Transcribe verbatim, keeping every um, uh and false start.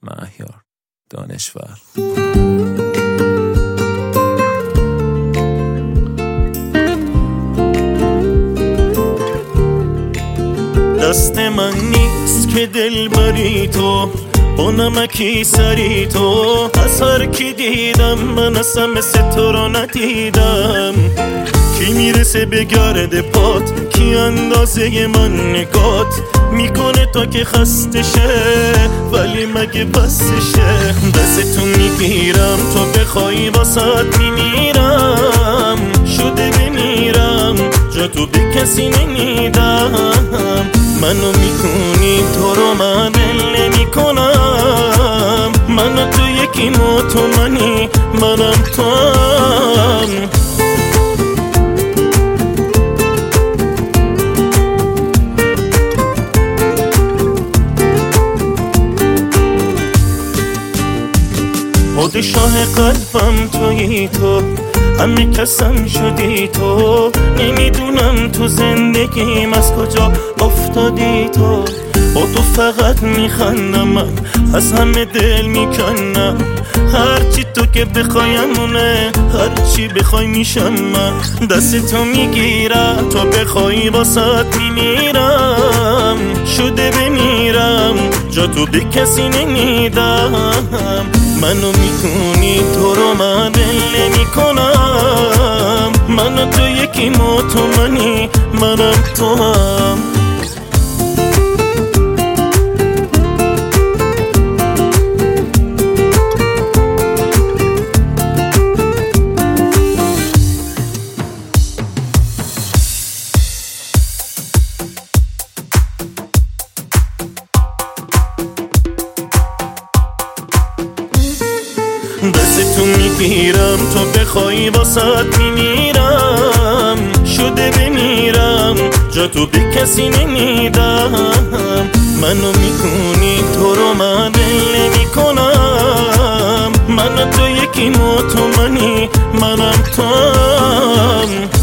مهیار دانشور. دست من نیست که دل بری تو، با نمکی سری تو. از هر کی دیدم من اصلا مثل تو رو ندیدم. کی میرسه به گرد پات، کی اندازه من نگات میکنه تا که خسته شه، ولی مگه بسشه. دست تو میگیرم تو بخوای واسات میمیرم. شده بمیرم جا تو به کسی نمیدم. منو میکنی تو رو من دل نمیکنم. منو تو یکی مو تو منی منم تو هم. پادشاه قلبم تویی تو، همه کسم شدی تو. نمیدونم تو زندگیم از کجا افتادی تو. با تو فقط میخندم من، از همه دل میکنم. هرچی تو که بخوایمونه، هرچی بخوای میشم من. دست تو میگیرم تو بخوای واسات میمیرم. شده بمیرم جا تو به کسی نمیدم. منو میتونی تو رو من دل نمیکنم. منو تو یکی مو تو منی منم تو هم. دست تو میگیرم تو بخوای واسات میمیرم. شده بمیرم جا تو به کسی نمیدم. منو میکنی تو رو من دل نمیکنم. منو تو یکی مو تو منی منم تو هم.